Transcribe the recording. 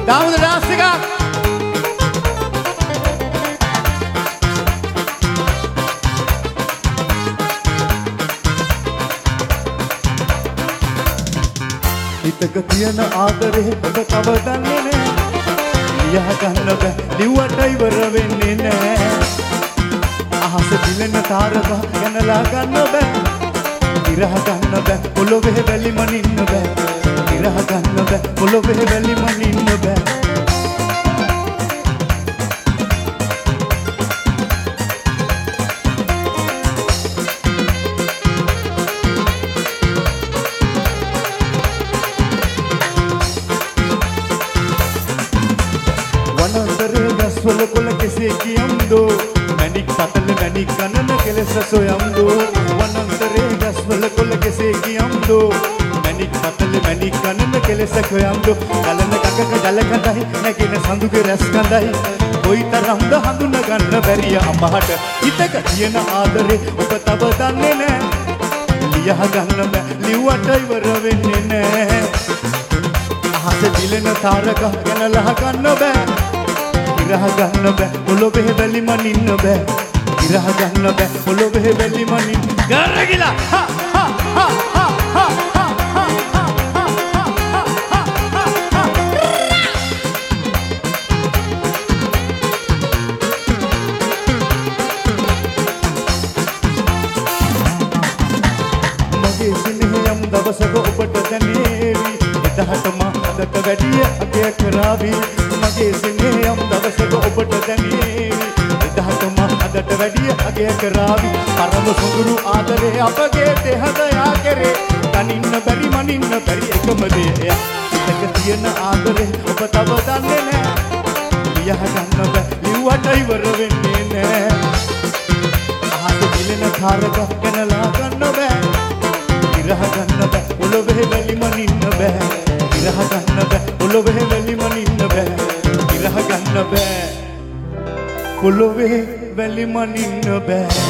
දාමුද dance එකක්. හිතක තියෙන ආදරේ ඔබ තව දන්නේ නෑ. ලියහ ගන්න බෑ ලිව්වට ඉවර වෙන්නේ නෑ. අහස දිලෙන තාරක ගැනලා ගන්න බෑ. ඉරහ ගන්න බෑ පොළොවේ වැලි මනින්න බෑ. ඉරහ ගන්න බෑ පොළොවේ වැලි මනින්න බෑ. වනතරේ ගස්වල කොළ කෙසේ කියම්දෝ. මැණික් සතල මැණික් ගණන කෙලෙස සොයම්දෝ. වනතරේ ගස්වල කොළ කෙසේ කියම්දෝ. මැණික් සතල මැණික් ගණන කෙලෙස සොයම්දෝ. ගලන ගඟක ජල කඳයි නැගෙන සඳුගේ රැස් කඳයි. කොයිතරම්ද හඳුන ගන්න බැරිය අපහට. හිතක තියෙන ආදරේ ඔබ තව දන්නේ නෑ. ලියහ ගන්න බෑ ලිව්වට ඉවර වෙන්නේ නෑ. අහස දිලෙන තාරක ගැනලා ගන්න බෑ. ඉරහ ගන්න බෑ පොළොවේ වැලි මනින්න බෑ. ඉරහ ගන්න බෑ පොළොවේ වැලි මනින්න. ගරගිලා හා හා හා හා හා මගේ සිනහයම් දවසක ඔබට දැනේවි. එදහට මා අදට වැඩිය අගය කරාවි. මගේ සිනහයම් දවසක ඔබට දැනේවි. එදහට මා අදට වැඩිය අගය කරාවි. පරම සොඳුරු ආදරේ අපගේ දෙහදයා කෙරේ. තනින්න බැරි මනින්න බැරි එකම දේ එය. හිතක තියෙන ආදරේ ඔබ තව දන්නේ නෑ. ලියහ ගන්න බෑ ලිව්වට ඉවර වෙන්නේ නෑ. අහස දිලෙන තාරක ගැනලා ගන්න බෑ. ඉරහ ගන්න බෑ පොළොවේ වැලි මනින්න බෑ. ඉරහ ගන්න බෑ පොළොවේ වැලි මනින්න බෑ. ඉරහ ගන්න බෑ පොළොවේ වැලි මනින්න බෑ.